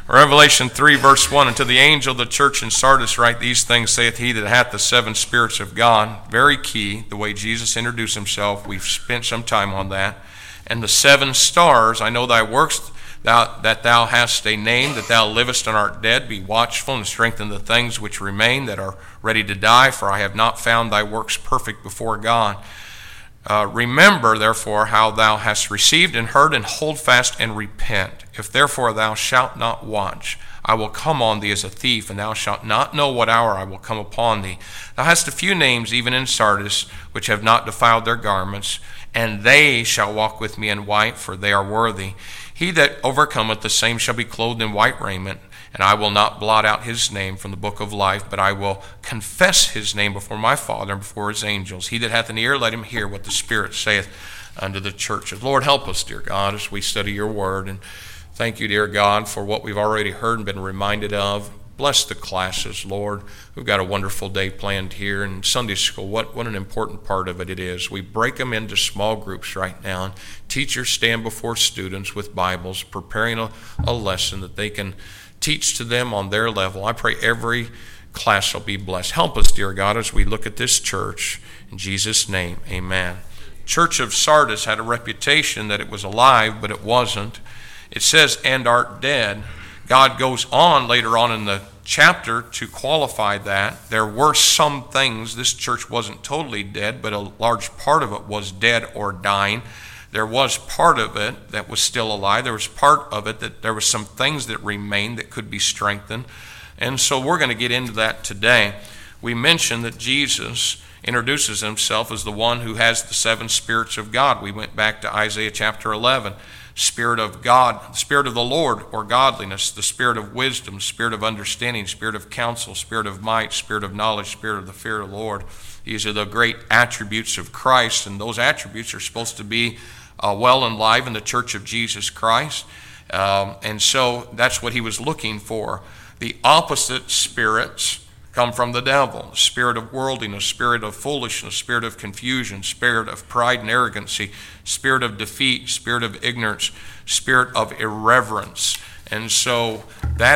Revelation 3, verse 1, "And to the angel of the church in Sardis write, these things saith he that hath the seven spirits of God." Very key, the way Jesus introduced himself. We've spent some time on that. "And the seven stars, I know thy works, that thou hast a name, that thou livest and art dead. Be watchful and strengthen the things which remain that are ready to die, for I have not found thy works perfect before God. Remember, therefore, how thou hast received and heard, and hold fast and repent. If therefore thou shalt not watch, I will come on thee as a thief, and thou shalt not know what hour I will come upon thee. Thou hast a few names even in Sardis, which have not defiled their garments, and they shall walk with me in white, for they are worthy. He that overcometh, the same shall be clothed in white raiment, and I will not blot out his name from the book of life, but I will confess his name before my Father and before his angels. He that hath an ear, let him hear what the Spirit saith unto the churches." Lord, help us, dear God, as we study your word. And thank you, dear God, for what we've already heard and been reminded of. Bless the classes, Lord. We've got a wonderful day planned here. And Sunday school, what an important part of it is. We break them into small groups right now. And teachers stand before students with Bibles, preparing a lesson that they can teach to them on their level. I pray every class will be blessed. Help us, dear God, as we look at this church. In Jesus' name, amen. Church of Sardis had a reputation that it was alive, but it wasn't. It says, "and art dead." God goes on later on in the chapter to qualify that. There were some things. This church wasn't totally dead, but a large part of it was dead or dying. There was part of it that was still alive. There was part of it that there was some things that remained that could be strengthened. And so we're going to get into that today. We mentioned that Jesus introduces himself as the one who has the seven spirits of God. We went back to Isaiah chapter 11. Spirit of God, the Spirit of the Lord, or godliness, the Spirit of wisdom, Spirit of understanding, Spirit of counsel, Spirit of might, Spirit of knowledge, Spirit of the fear of the Lord. These are the great attributes of Christ, and those attributes are supposed to be well and live in the church of Jesus Christ. And so that's what he was looking for. The opposite spirits come from the devil: the spirit of worldliness, spirit of foolishness, spirit of confusion, spirit of pride and arrogancy, spirit of defeat, spirit of ignorance, spirit of irreverence. And so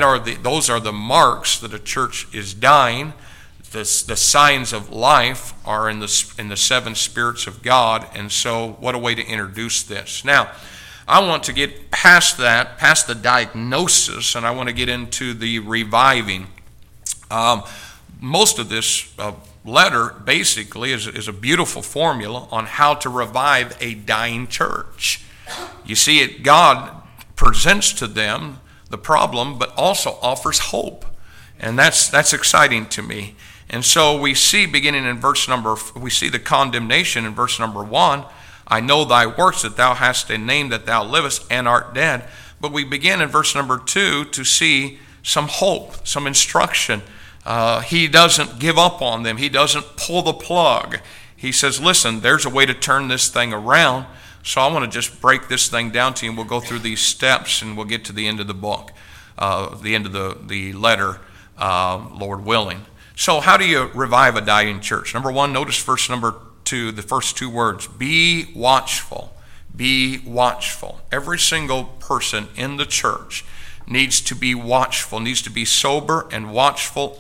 those are the marks that a church is dying. The signs of life are in the seven spirits of God. And so what a way to introduce this. Now, I want to get past that, past the diagnosis, and I want to get into the reviving. Most of this letter basically is a beautiful formula on how to revive a dying church. You see, God presents to them the problem, but also offers hope. And that's exciting to me. And so we see, beginning in we see the condemnation in verse number 1. "I know thy works, that thou hast a name, that thou livest and art dead." But we begin in verse number 2 to see some hope, some instruction. He doesn't give up on them. He doesn't pull the plug. He says, listen, there's a way to turn this thing around. So I want to just break this thing down to you, and we'll go through these steps, and we'll get to the end of the book, the end of the letter, Lord willing. So how do you revive a dying church? Number 1, notice verse number 2, the first 2 words, be watchful. Be watchful. Every single person in the church needs to be watchful, needs to be sober and watchful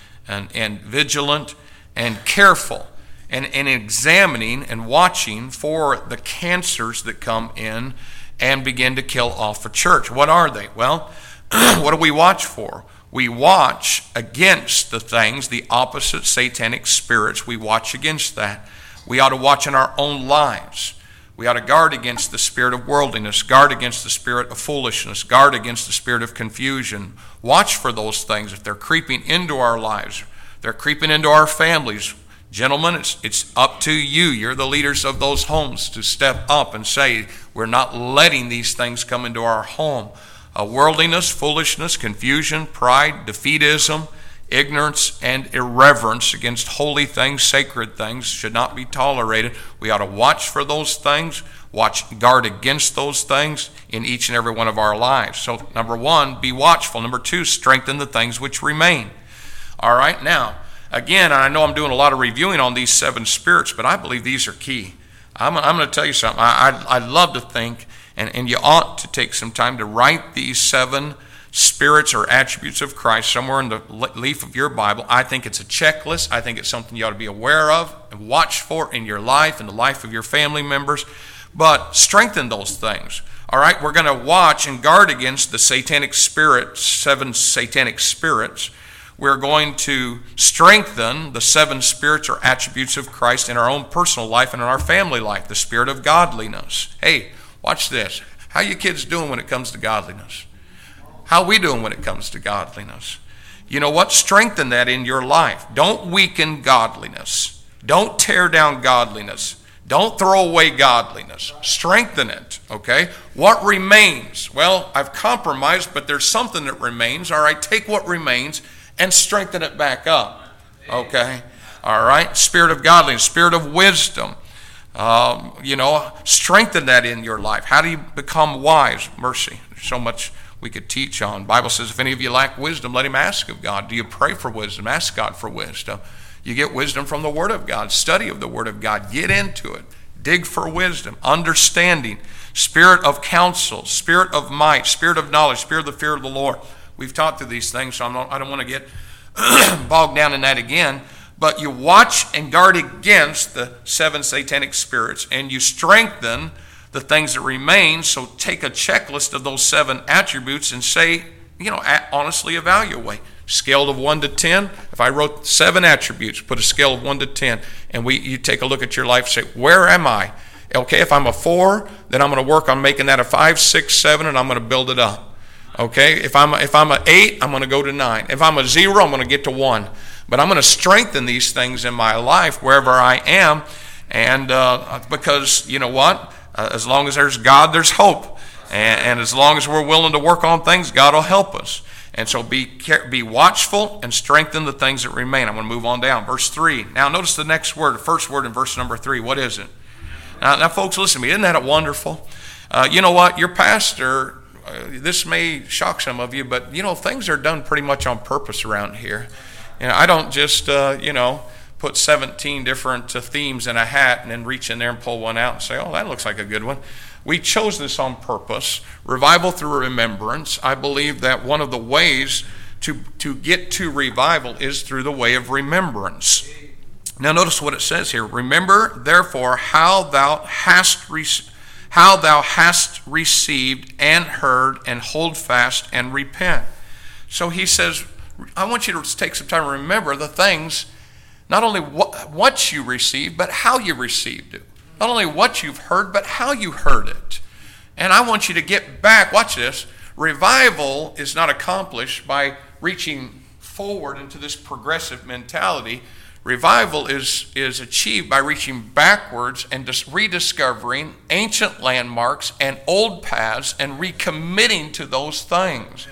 and vigilant and careful and examining and watching for the cancers that come in and begin to kill off a church. What are they? Well, what do we watch for? We watch against the things, the opposite satanic spirits. We watch against that. We ought to watch in our own lives. We ought to guard against the spirit of worldliness, guard against the spirit of foolishness, guard against the spirit of confusion. Watch for those things. If they're creeping into our lives, they're creeping into our families. Gentlemen, it's up to you. You're the leaders of those homes to step up and say, we're not letting these things come into our home. Worldliness, foolishness, confusion, pride, defeatism, ignorance, and irreverence against holy things, sacred things should not be tolerated. We ought to watch for those things, guard against those things in each and every one of our lives. So, number 1, be watchful. Number 2, strengthen the things which remain. All right, now, again, I know I'm doing a lot of reviewing on these 7 spirits, but I believe these are key. I'm going to tell you something. I'd love to think, and you ought to take some time to write these 7 spirits or attributes of Christ somewhere in the leaf of your Bible. I think it's a checklist. I think it's something you ought to be aware of and watch for in your life and the life of your family members. But strengthen those things. All right, we're going to watch and guard against the satanic spirits, 7 satanic spirits. We're going to strengthen the 7 spirits or attributes of Christ in our own personal life and in our family life. The spirit of godliness. Hey, watch this. How you kids doing when it comes to godliness? How are we doing when it comes to godliness? You know what? Strengthen that in your life. Don't weaken godliness. Don't tear down godliness. Don't throw away godliness. Strengthen it, okay? What remains? Well, I've compromised, but there's something that remains. All right, take what remains and strengthen it back up, okay? All right, spirit of godliness, spirit of wisdom. Strengthen that in your life. How do you become wise? Mercy. There's so much we could teach on. The Bible says if any of you lack wisdom, let him ask of God. Do you pray for wisdom? Ask God for wisdom. You get wisdom from the Word of God. Study of the Word of God. Get into it. Dig for wisdom. Understanding. Spirit of counsel. Spirit of might. Spirit of knowledge. Spirit of the fear of the Lord. We've talked through these things, so I don't want to get bogged down in that again. But you watch and guard against the 7 satanic spirits, and you strengthen the things that remain. So take a checklist of those 7 attributes and say, honestly evaluate. Scale of 1 to 10. If I wrote 7 attributes, put a scale of 1 to 10, and you take a look at your life and say, where am I? Okay, if I'm a 4, then I'm going to work on making that a 5, 6, 7, and I'm going to build it up. Okay, if I'm an 8, I'm going to go to 9. If I'm a 0, I'm going to get to 1. But I'm going to strengthen these things in my life wherever I am, and because you know what? As long as there's God, there's hope. And as long as we're willing to work on things, God will help us. And so be watchful and strengthen the things that remain. I'm going to move on down. Verse 3. Now notice the next word, the first word in verse number 3. What is it? Now folks, listen to me. Isn't that wonderful? You know what? Your pastor, this may shock some of you, but things are done pretty much on purpose around here. I don't just, put 17 different themes in a hat and then reach in there and pull one out and say, oh, that looks like a good one. We chose this on purpose. Revival through remembrance. I believe that one of the ways to get to revival is through the way of remembrance. Now notice what it says here. Remember, therefore, how thou hast received and heard, and hold fast and repent. So he says, I want you to take some time to remember the things, not only what you received, but how you received it. Not only what you've heard, but how you heard it. And I want you to get back. Watch this. Revival is not accomplished by reaching forward into this progressive mentality. Revival is achieved by reaching backwards and just rediscovering ancient landmarks and old paths and recommitting to those things.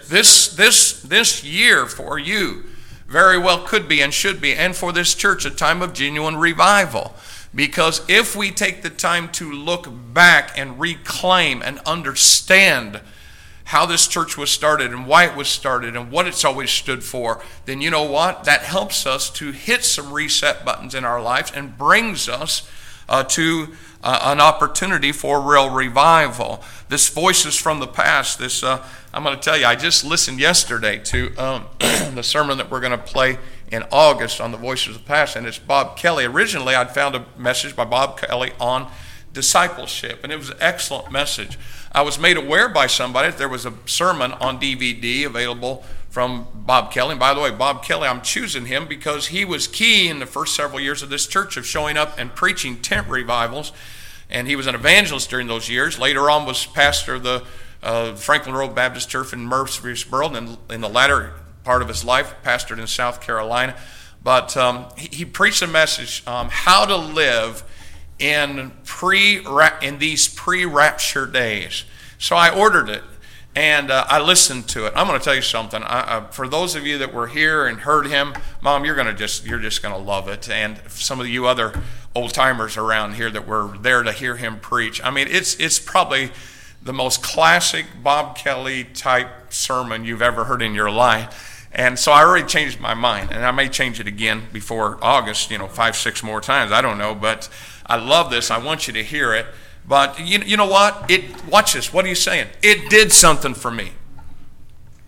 This year for you very well could be and should be, and for this church, a time of genuine revival. Because if we take the time to look back and reclaim and understand how this church was started and why it was started and what it's always stood for, then you know what? That helps us to hit some reset buttons in our lives and brings us to an opportunity for real revival. This Voices from the Past, I'm going to tell you, I just listened yesterday to the sermon that we're going to play in August on the Voices of the Past, and it's Bob Kelly. Originally, I'd found a message by Bob Kelly on discipleship, and it was an excellent message. I was made aware by somebody that there was a sermon on DVD available from Bob Kelly. And by the way, Bob Kelly, I'm choosing him because he was key in the first several years of this church of showing up and preaching tent revivals, and he was an evangelist during those years. Later on was pastor of the Franklin Road Baptist Church in Murfreesboro, and in the latter part of his life, pastored in South Carolina. But he preached a message, how to live in these pre-rapture days. So I ordered it, and I listened to it. I'm going to tell you something. For those of you that were here and heard him, Mom, you're just going to love it. And some of you other old timers around here that were there to hear him preach. I mean, it's probably the most classic Bob Kelly type sermon you've ever heard in your life. And so I already changed my mind, and I may change it again before August, 5, 6 more times. I don't know, but I love this. I want you to hear it. But you know what? Watch this. What are you saying? It did something for me.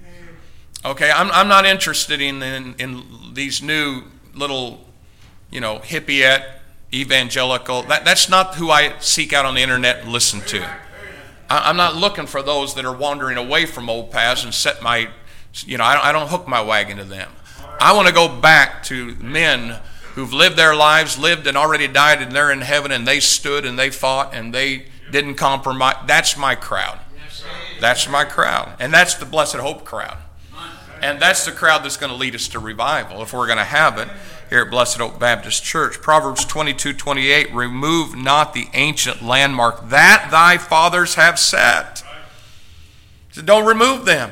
Okay, I'm not interested in these new little, hippie evangelical. That's not who I seek out on the internet and listen to. I'm not looking for those that are wandering away from old paths and set my, I don't hook my wagon to them. I want to go back to men who've lived their lives, lived and already died, and they're in heaven, and they stood and they fought and they didn't compromise. That's my crowd. That's my crowd. And that's the Blessed Hope crowd. And that's the crowd that's going to lead us to revival if we're going to have it here at Blessed Hope Baptist Church. Proverbs 22:28, remove not the ancient landmark that thy fathers have set. So don't remove them.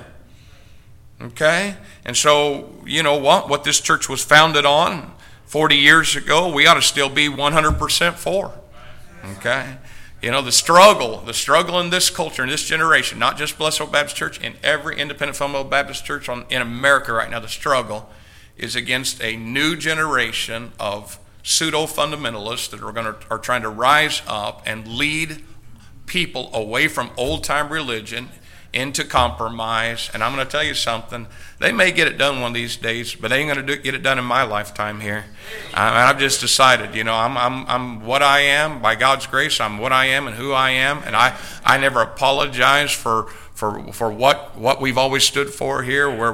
Okay? And so, you know what this church was founded on 40 years ago, we ought to still be 100% for. Okay? The struggle in this culture, in this generation, not just Blessed Hope Baptist Church, in every independent fundamental Baptist church in America right now, the struggle is against a new generation of pseudo-fundamentalists that are trying to rise up and lead people away from old-time religion into compromise. And I'm going to tell you something. They may get it done one of these days, but they ain't going to get it done in my lifetime here. I've just decided, I'm what I am. By God's grace, I'm what I am and who I am. And I never apologize for what we've always stood for here, where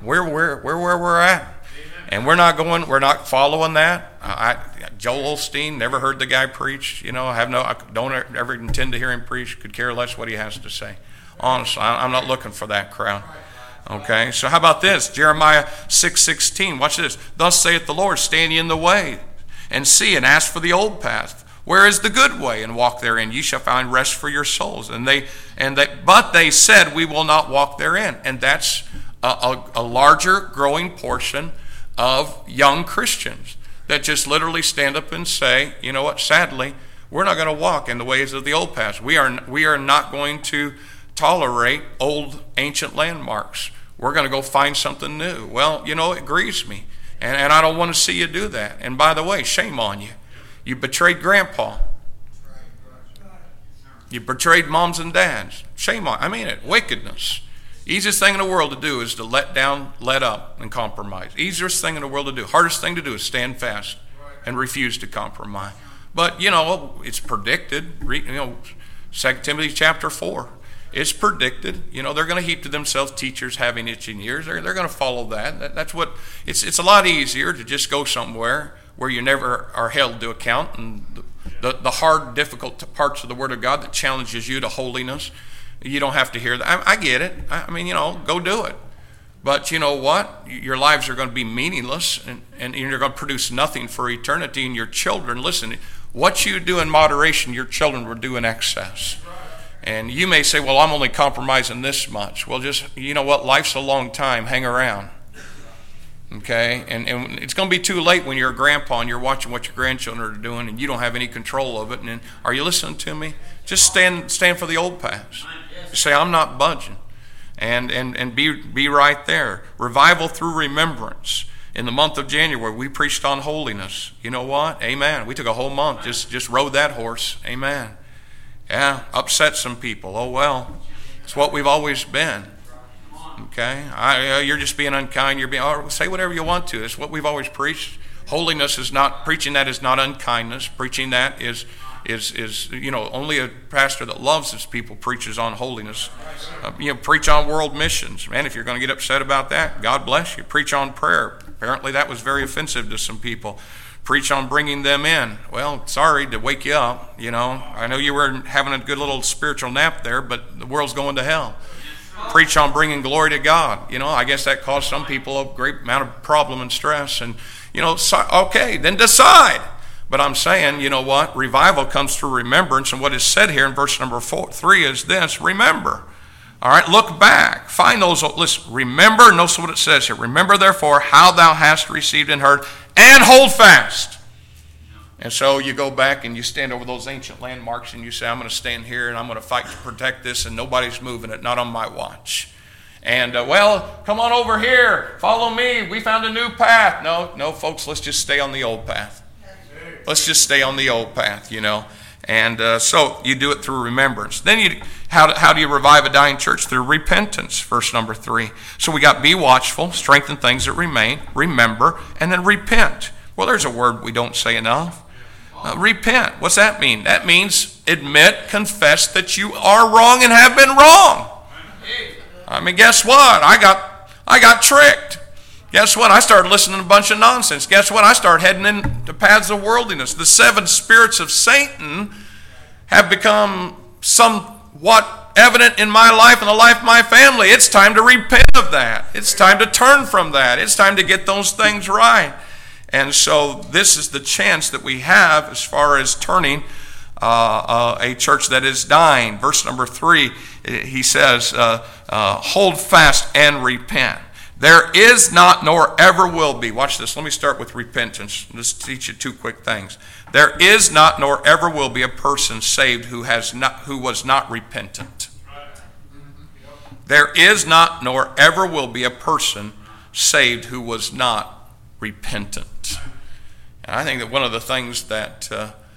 we're at. And we're not following that. Joel Osteen, never heard the guy preach. I don't ever intend to hear him preach. Could care less what he has to say. Honestly, I'm not looking for that crowd. Okay, so how about this? Jeremiah 6:16. Watch this. Thus saith the Lord, stand ye in the way, and see, and ask for the old path. Where is the good way, and walk therein? Ye shall find rest for your souls. But they said, we will not walk therein. And that's a larger growing portion of young Christians that just literally stand up and say, you know what? Sadly, we're not going to walk in the ways of the old paths. We are not going to tolerate old ancient landmarks. We're going to go find something new. Well, it grieves me, and I don't want to see you do that. And by the way, shame on you. You betrayed grandpa. You betrayed moms and dads. Shame on. I mean it. Wickedness. Easiest thing in the world to do is to let down, let up, and compromise. Easiest thing in the world to do. Hardest thing to do is stand fast and refuse to compromise. But it's predicted. 2 Timothy chapter 4. It's predicted. They're going to heap to themselves teachers having itching ears. They're going to follow that. That's what. It's a lot easier to just go somewhere where you never are held to account, and the hard, difficult parts of the Word of God that challenges you to holiness. You don't have to hear that. I get it. I mean, go do it. But you know what? Your lives are going to be meaningless, and you're going to produce nothing for eternity. And your children, listen, what you do in moderation, your children will do in excess. And you may say, well, I'm only compromising this much. Well, just, life's a long time. Hang around. Okay? And it's going to be too late when you're a grandpa and you're watching what your grandchildren are doing and you don't have any control of it. And are you listening to me? Just stand for the old paths. Say, I'm not budging. And be right there. Revival through remembrance. In the month of January, we preached on holiness. You know what? Amen. We took a whole month, just rode that horse. Amen. Yeah, upset some people. Oh, well, it's what we've always been. Okay? You're just being unkind. Say whatever you want to. It's what we've always preached. Holiness is not, preaching that is not unkindness. Preaching that is only a pastor that loves his people preaches on holiness. Preach on world missions. Man, if you're going to get upset about that, God bless you. Preach on prayer. Apparently that was very offensive to some people. Preach on bringing them in. Well, sorry to wake you up. I know you were having a good little spiritual nap there, but the world's going to hell. Preach on bringing glory to God. I guess that caused some people a great amount of problem and stress. And, okay, then decide. But I'm saying, you know what? Revival comes through remembrance. And what is said here in verse number 3 is this: remember. All right, look back. Find those. Listen, remember. Notice what it says here. Remember, therefore, how thou hast received and heard, and hold fast. And so you go back and you stand over those ancient landmarks and you say, I'm going to stand here and I'm going to fight to protect this, and nobody's moving it, not on my watch. And, come on over here. Follow me. We found a new path. No, folks, let's just stay on the old path. Let's just stay on the old path, And so you do it through remembrance. Then how do you revive a dying church? Through repentance, verse number 3. So we got be watchful, strengthen things that remain, remember, and then repent. Well, there's a word we don't say enough. Repent. What's that mean? That means admit, confess that you are wrong and have been wrong. I mean, guess what? I got tricked. Guess what? I started listening to a bunch of nonsense. Guess what? I started heading into paths of worldliness. The 7 spirits of Satan have become somewhat evident in my life and the life of my family. It's time to repent of that. It's time to turn from that. It's time to get those things right. And so this is the chance that we have as far as turning a church that is dying. Verse number 3, he says, hold fast and repent. There is not nor ever will be. Watch this. Let me start with repentance. Let's teach you 2 quick things. There is not nor ever will be a person saved who was not repentant. There is not nor ever will be a person saved who was not repentant. And I think that one of the things that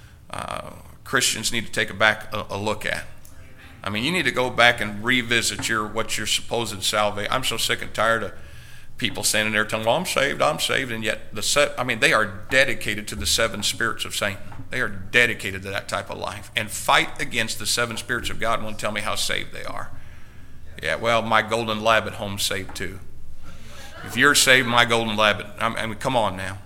Christians need to take a look at. I mean, you need to go back and revisit what your supposed salvation. I'm so sick and tired of people standing there telling, well, I'm saved, and yet they are dedicated to the 7 spirits of Satan. They are dedicated to that type of life and fight against the 7 spirits of God and want to tell me how saved they are. Yeah, well, my golden lab at home's saved too. If you're saved, my golden lab, I mean, come on now.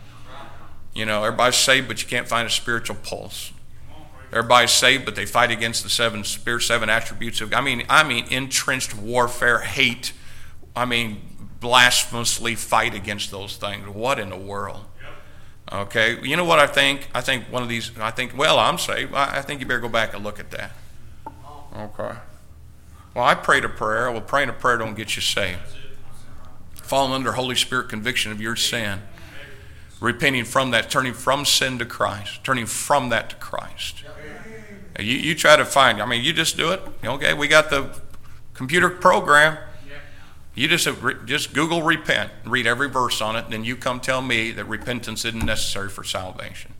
You know, everybody's saved, but you can't find a spiritual pulse. Everybody's saved, but they fight against the 7 attributes of God. I mean, entrenched warfare, hate. I mean, blasphemously fight against those things. What in the world? Okay, you know what I think? I think well, I'm saved. I think you better go back and look at that. Okay. Well, I prayed a prayer. Well, praying a prayer don't get you saved. Falling under Holy Spirit conviction of your sin. Repenting from that, turning from sin to Christ. Turning from that to Christ. You try to find, you just do it. Okay, we got the computer program. You just Google repent, read every verse on it, and then you come tell me that repentance isn't necessary for salvation.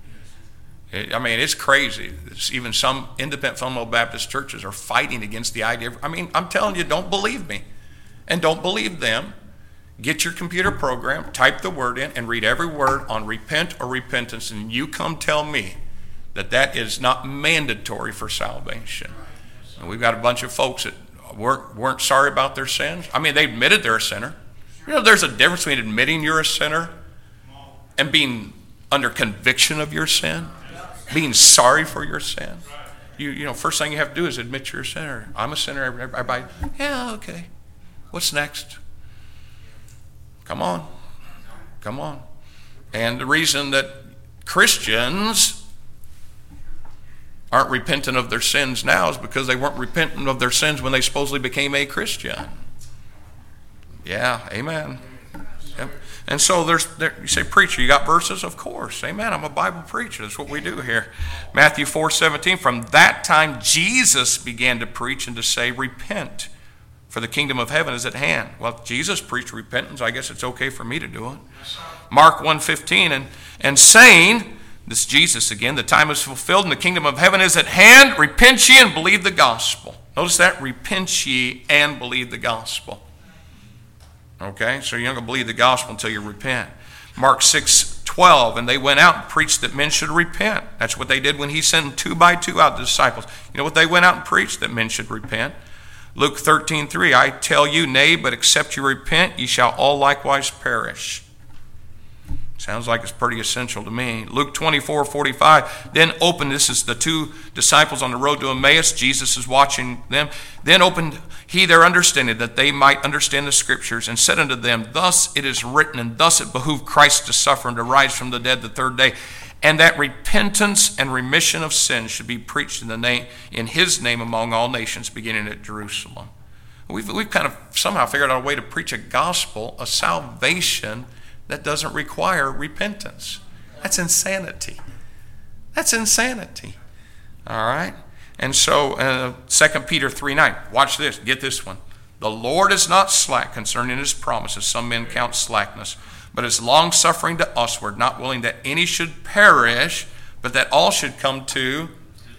It's crazy. Even some independent fundamental Baptist churches are fighting against the idea of, I'm telling you, don't believe me. And don't believe them. Get your computer program, type the word in, and read every word on repent or repentance, and you come tell me that is not mandatory for salvation. And we've got a bunch of folks that weren't sorry about their sins. They admitted they're a sinner. You know, there's a difference between admitting you're a sinner and being under conviction of your sin, being sorry for your sin. You know, first thing you have to do is admit you're a sinner. I'm a sinner. Everybody, yeah, okay. What's next? Come on. And the reason that Christians aren't repentant of their sins now is because they weren't repentant of their sins when they supposedly became a Christian. Yeah, amen. Yep. And so you say, preacher, you got verses? Of course, amen. I'm a Bible preacher. That's what we do here. Matthew 4:17, from that time Jesus began to preach and to say, repent, for the kingdom of heaven is at hand. Well, Jesus preached repentance. I guess it's okay for me to do it. Mark 1:15, and saying, this is Jesus again, the time is fulfilled and the kingdom of heaven is at hand. Repent ye and believe the gospel. Notice that, repent ye and believe the gospel. Okay, so you're not going to believe the gospel until you repent. Mark 6:12, and they went out and preached that men should repent. That's what they did when he sent 2 by 2 out the disciples. You know what they went out and preached? That men should repent. Luke 13:3, I tell you, nay, but except you repent, ye shall all likewise perish. Sounds like it's pretty essential to me. Luke 24:45, then opened, this is the 2 disciples on the road to Emmaus. Jesus is watching them. Then opened he their understanding, that they might understand the scriptures, and said unto them, thus it is written, and thus it behooved Christ to suffer and to rise from the dead the 3rd day, and that repentance and remission of sins should be preached in his name among all nations, beginning at Jerusalem. We've kind of somehow figured out a way to preach a gospel, a salvation that doesn't require repentance. That's insanity. All right? And so 2 Peter 3:9, watch this, get this one. The Lord is not slack concerning his promises, some men count slackness, but is long-suffering to usward, not willing that any should perish, but that all should come to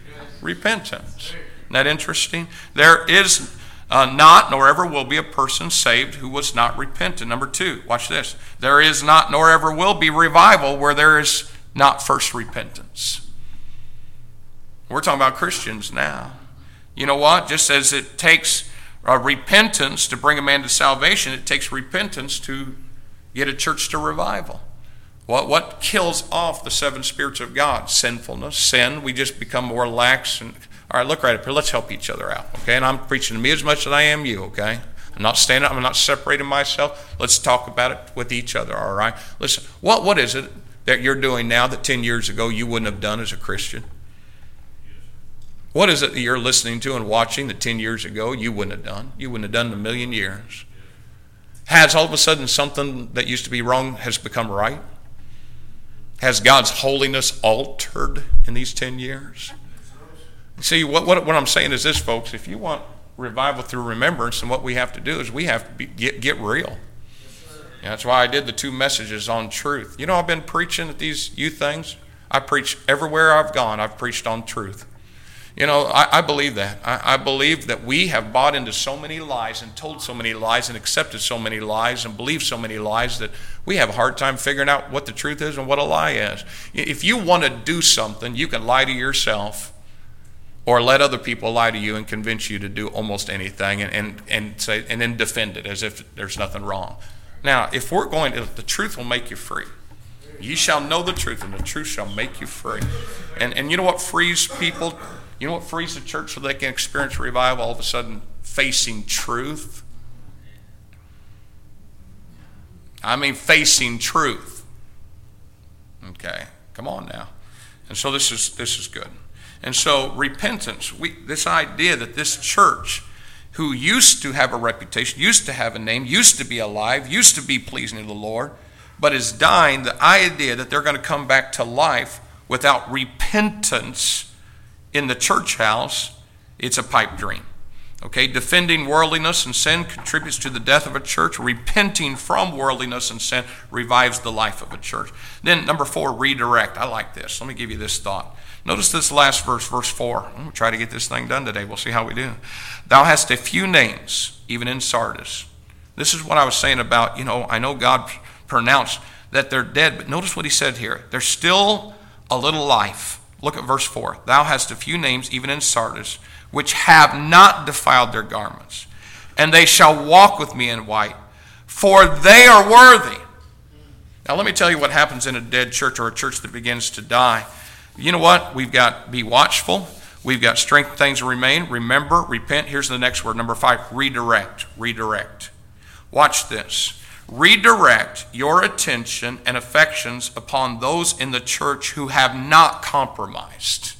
repentance. Isn't that interesting? There is not, nor ever will be a person saved who was not repentant. Number 2, watch this. There is not, nor ever will be revival where there is not first repentance. We're talking about Christians now. You know what? Just as it takes repentance to bring a man to salvation, it takes repentance to get a church to revival. What kills off the 7 spirits of God? Sinfulness, sin. We just become more lax. And all right, look right up here. Let's help each other out, okay? And I'm preaching to me as much as I am you, okay? I'm not standing up. I'm not separating myself. Let's talk about it with each other, all right? Listen, what is it that you're doing now that 10 years ago you wouldn't have done as a Christian? What is it that you're listening to and watching that 10 years ago you wouldn't have done? You wouldn't have done in a million years. Has all of a sudden something that used to be wrong has become right? Has God's holiness altered in these 10 years? See, what I'm saying is this, folks. If you want revival through remembrance, then what we have to do is we have to get real. Yeah, that's why I did the 2 messages on truth. You know, I've been preaching at these youth things. I preach everywhere I've gone. I've preached on truth. You know, I believe that. I believe that we have bought into so many lies and told so many lies and accepted so many lies and believed so many lies that we have a hard time figuring out what the truth is and what a lie is. If you want to do something, you can lie to yourself or let other people lie to you and convince you to do almost anything and say, and then defend it as if there's nothing wrong. Now, if we're going to, the truth will make you free. Ye shall know the truth, and the truth shall make you free. And you know what frees people? You know what frees the church so they can experience revival all of a sudden? Facing truth. I mean, facing truth. Okay, come on now. And so this is good. And so repentance, this idea that this church, who used to have a reputation, used to have a name, used to be alive, used to be pleasing to the Lord, but is dying, the idea that they're going to come back to life without repentance in the church house, it's a pipe dream. Okay, defending worldliness and sin contributes to the death of a church. Repenting from worldliness and sin revives the life of a church. Then number 4, redirect. I like this. Let me give you this thought. Notice this last verse, verse 4. I'm going to try to get this thing done today. We'll see how we do. Thou hast a few names, even in Sardis. This is what I was saying about, I know God pronounced that they're dead, but notice what he said here. There's still a little life. Look at verse 4. Thou hast a few names, even in Sardis, which have not defiled their garments, and they shall walk with me in white, for they are worthy. Now let me tell you what happens in a dead church or a church that begins to die. You know what? We've got be watchful. We've got strength things to remain. Remember, repent. Here's the next word, number 5, redirect. Redirect. Watch this. Redirect your attention and affections upon those in the church who have not compromised.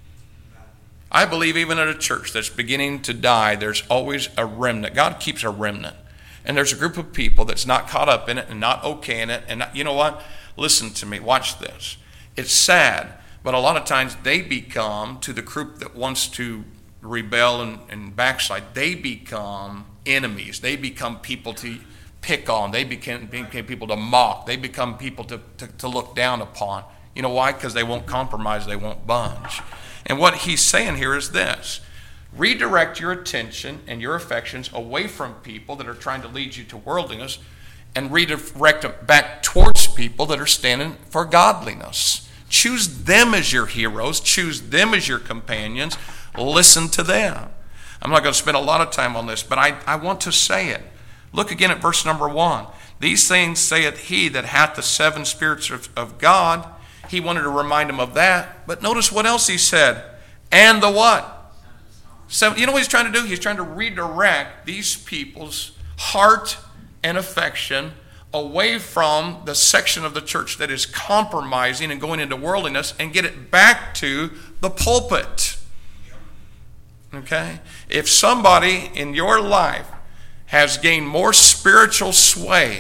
I believe even at a church that's beginning to die, there's always a remnant. God keeps a remnant. And there's a group of people that's not caught up in it and not okay in it. And you know what? Listen to me. Watch this. It's sad, but a lot of times they become, to the group that wants to rebel and backslide, they become enemies. They become people to pick on. They became people to mock. They become people to look down upon. You know why? Because they won't compromise. They won't budge. And what he's saying here is this. Redirect your attention and your affections away from people that are trying to lead you to worldliness and redirect them back towards people that are standing for godliness. Choose them as your heroes. Choose them as your companions. Listen to them. I'm not going to spend a lot of time on this, but I want to say it. Look again at verse number 1. These things saith he that hath the 7 spirits of God. He wanted to remind him of that. But notice what else he said. And the what? 7. You know what he's trying to do? He's trying to redirect these people's heart and affection away from the section of the church that is compromising and going into worldliness and get it back to the pulpit. Okay? If somebody in your life has gained more spiritual sway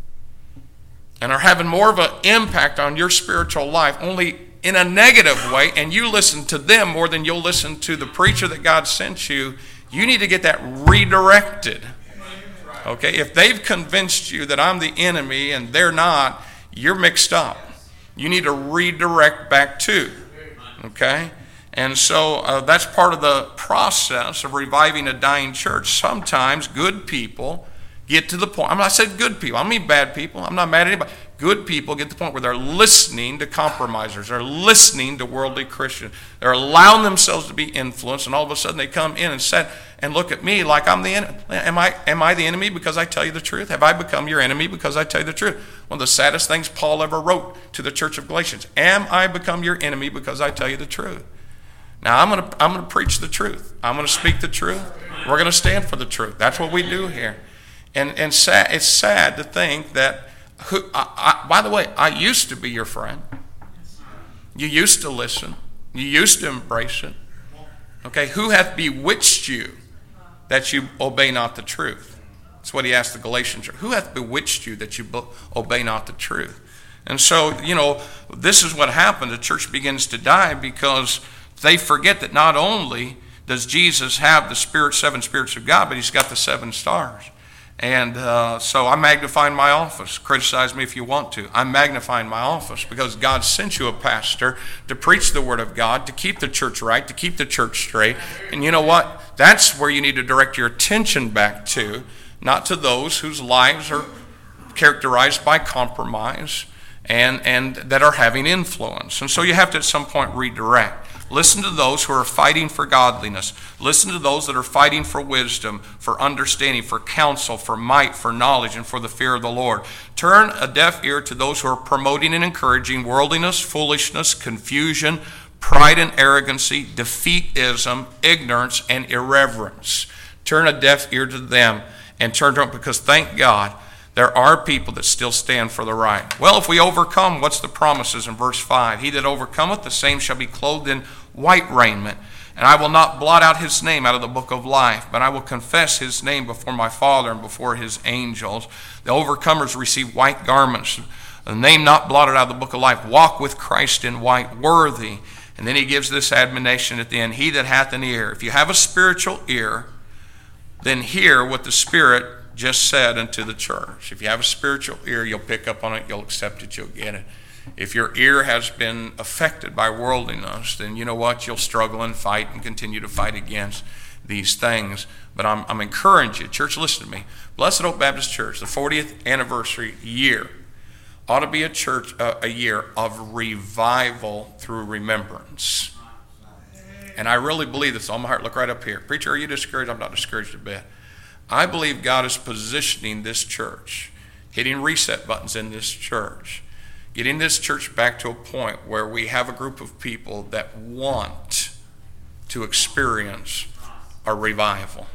and are having more of an impact on your spiritual life, only in a negative way, and you listen to them more than you'll listen to the preacher that God sent you, you need to get that redirected. Okay? If they've convinced you that I'm the enemy and they're not, you're mixed up. You need to redirect back to. Okay? And so that's part of the process of reviving a dying church. Sometimes good people get to the point. I said good people. I don't mean bad people. I'm not mad at anybody. Good people get to the point where they're listening to compromisers. They're listening to worldly Christians. They're allowing themselves to be influenced, and all of a sudden they come in and look at me like I'm the enemy. Am I the enemy because I tell you the truth? Have I become your enemy because I tell you the truth? One of the saddest things Paul ever wrote to the church of Galatians. Am I become your enemy because I tell you the truth? Now I'm going to preach the truth. I'm going to speak the truth. We're going to stand for the truth. That's what we do here. And it's sad to think that. By the way, I used to be your friend. You used to listen. You used to embrace it. Okay, who hath bewitched you that you obey not the truth? That's what he asked the Galatians. Who hath bewitched you that you obey not the truth? And so, this is what happened. The church begins to die because they forget that not only does Jesus have the seven spirits of God, but he's got the 7 stars. And so I'm magnifying my office. Criticize me if you want to. I'm magnifying my office because God sent you a pastor to preach the word of God, to keep the church right, to keep the church straight. And you know what? That's where you need to direct your attention back to, not to those whose lives are characterized by compromise and that are having influence. And so you have to at some point redirect. Listen to those who are fighting for godliness. Listen to those that are fighting for wisdom, for understanding, for counsel, for might, for knowledge, and for the fear of the Lord. Turn a deaf ear to those who are promoting and encouraging worldliness, foolishness, confusion, pride and arrogancy, defeatism, ignorance, and irreverence. Turn a deaf ear to them and turn to them, because thank God there are people that still stand for the right. Well, if we overcome, what's the promises in verse 5? He that overcometh, the same shall be clothed in white raiment. And I will not blot out his name out of the book of life, but I will confess his name before my Father and before his angels. The overcomers receive white garments, the name not blotted out of the book of life. Walk with Christ in white, worthy. And then he gives this admonition at the end. He that hath an ear. If you have a spiritual ear, then hear what the Spirit just said unto the church. If you have a spiritual ear, you'll pick up on it, you'll accept it, you'll get it. If your ear has been affected by worldliness, then you know what? You'll struggle and fight and continue to fight against these things. But I'm encouraging you, church, listen to me. Blessed Hope Baptist Church, the 40th anniversary year, ought to be a year of revival through remembrance. And I really believe this on my heart. Look right up here. Preacher, are you discouraged? I'm not discouraged a bit. I believe God is positioning this church, hitting reset buttons in this church, getting this church back to a point where we have a group of people that want to experience a revival.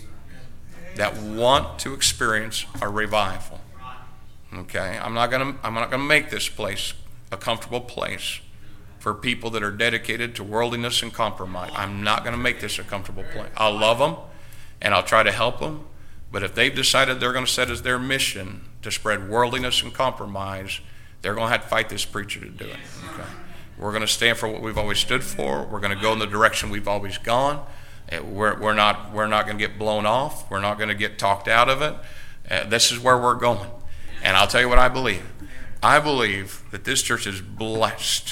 That want to experience a revival. Okay, I'm not gonna make this place a comfortable place for people that are dedicated to worldliness and compromise. I'm not going to make this a comfortable place. I'll love them and I'll try to help them, but if they've decided they're going to set as their mission to spread worldliness and compromise, they're going to have to fight this preacher to do it. Okay? We're going to stand for what we've always stood for. We're going to go in the direction we've always gone. We're not going to get blown off. We're not going to get talked out of it. This is where we're going. And I'll tell you what I believe. I believe that this church is blessed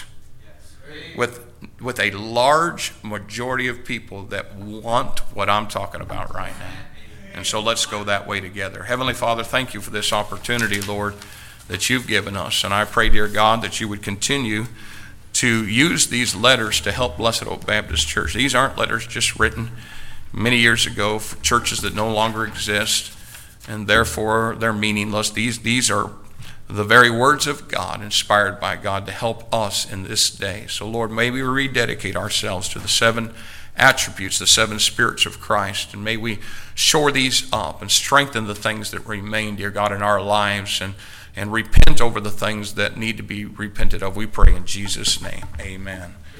with a large majority of people that want what I'm talking about right now. And so let's go that way together. Heavenly Father, thank you for this opportunity, Lord, that you've given us. And I pray, dear God, that you would continue to use these letters to help Blessed Hope Baptist Church. These aren't letters just written many years ago for churches that no longer exist, and therefore they're meaningless. These are the very words of God, inspired by God to help us in this day. So, Lord, may we rededicate ourselves to the 7 attributes, the 7 spirits of Christ, and may we shore these up and strengthen the things that remain, dear God, in our lives, and repent over the things that need to be repented of. We pray in Jesus' name. Amen.